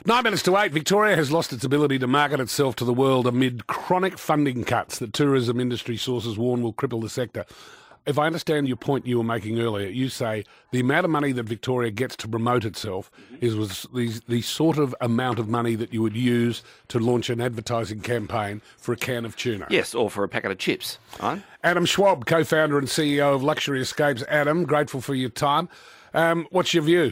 9 minutes to 8, Victoria has lost its ability to market itself to the world amid chronic funding cuts that tourism industry sources warn will cripple the sector. If I understand your point you were making earlier, you say the amount of money that Victoria gets to promote itself was the sort of amount of money that you would use to launch an advertising campaign for a can of tuna. Yes, or for a packet of chips. Right? Adam Schwab, co-founder and CEO of Luxury Escapes. Adam, grateful for your time. What's your view?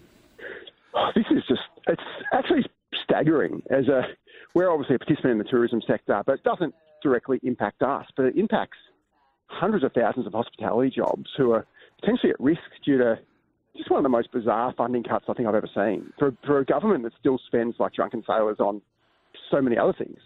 This is it's actually staggering. We're obviously a participant in the tourism sector, but it doesn't directly impact us, but it impacts hundreds of thousands of hospitality jobs who are potentially at risk due to just one of the most bizarre funding cuts I think I've ever seen for a government that still spends like drunken sailors on so many other things.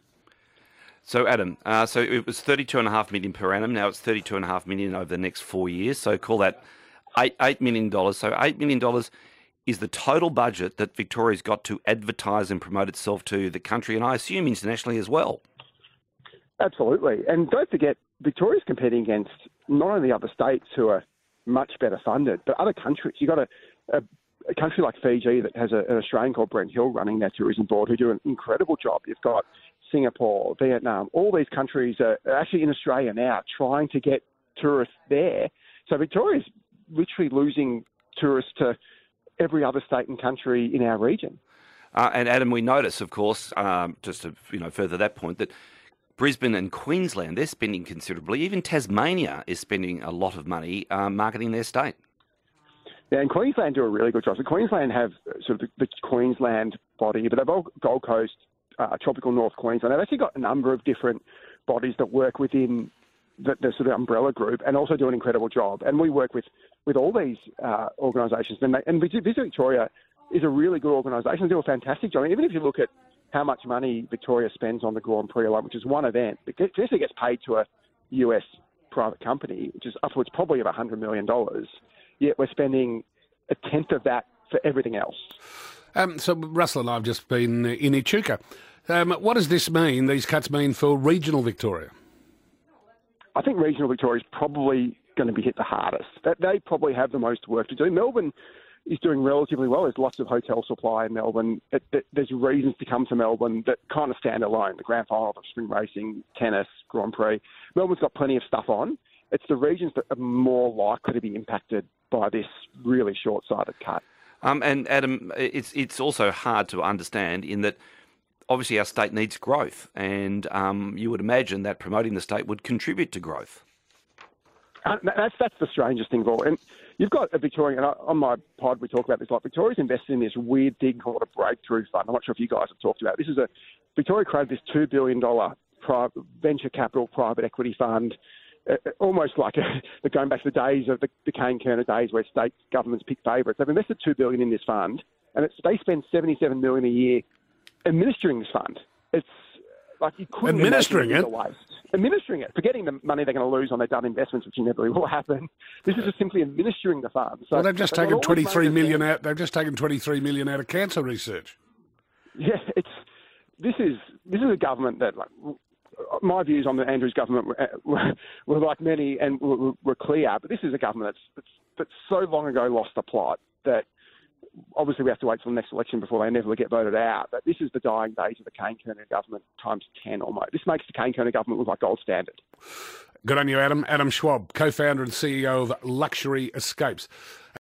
So, Adam, so it was $32.5 million per annum. Now it's $32.5 million over the next 4 years. So call that $8 million. So $8 million is the total budget that Victoria's got to advertise and promote itself to the country, and I assume internationally as well. Absolutely. And don't forget, Victoria's competing against not only other states who are much better funded, but other countries. You've got a country like Fiji that has an Australian called Brent Hill running their tourism board who do an incredible job. You've got Singapore, Vietnam, all these countries are actually in Australia now trying to get tourists there. So Victoria's literally losing tourists to every other state and country in our region. And Adam, we notice, of course, just to further that point, that Brisbane and Queensland, they're spending considerably. Even Tasmania is spending a lot of money marketing their state. Yeah, and Queensland do a really good job. So Queensland have sort of the Queensland body, but they've all Gold Coast, tropical North Queensland. They've actually got a number of different bodies that work within the sort of umbrella group and also do an incredible job. And we work with all these organisations. And Visit Victoria is a really good organisation. They do a fantastic job. Even if you look at how much money Victoria spends on the Grand Prix alone, which is one event, it actually gets paid to a US private company, which is upwards probably of $100 million. Yet we're spending a tenth of that for everything else. So Russell and I have just been in Echuca. What does this mean, these cuts mean for regional Victoria? I think regional Victoria is probably going to be hit the hardest. They probably have the most work to do. Melbourne is doing relatively well. There's lots of hotel supply in Melbourne. There's reasons to come to Melbourne that kind of stand alone. The grand final of spring racing, tennis, Grand Prix. Melbourne's got plenty of stuff on. It's the regions that are more likely to be impacted by this really short-sighted cut. And Adam, it's also hard to understand in that obviously our state needs growth, and you would imagine that promoting the state would contribute to growth. That's the strangest thing of all. And you've got a Victorian, and on my pod we talk about this, like Victoria's invested in this weird thing called a breakthrough fund. I'm not sure if you guys have talked about it. Victoria created this $2 billion venture capital private equity fund, almost like going back to the days of the Kane-Kerner days where state governments pick favourites. They've invested $2 billion in this fund, and they spend $77 million a year administering this fund. It's like you couldn't administering it. Administering it, forgetting the money they're going to lose on their done investments, which inevitably will happen. This is just simply administering the fund. So well, they've just taken $23 million out. They've just taken $23 million out of cancer research. Yeah, this is a government that, like, my views on the Andrews government were like many and were clear, but this is a government that's so long ago lost the plot that obviously we have to wait till the next election before they inevitably get voted out. But this is the dying days of the Kane-Kerner government times 10 almost. This makes the Kane-Kerner government look like gold standard. Good on you, Adam. Adam Schwab, co-founder and CEO of Luxury Escapes.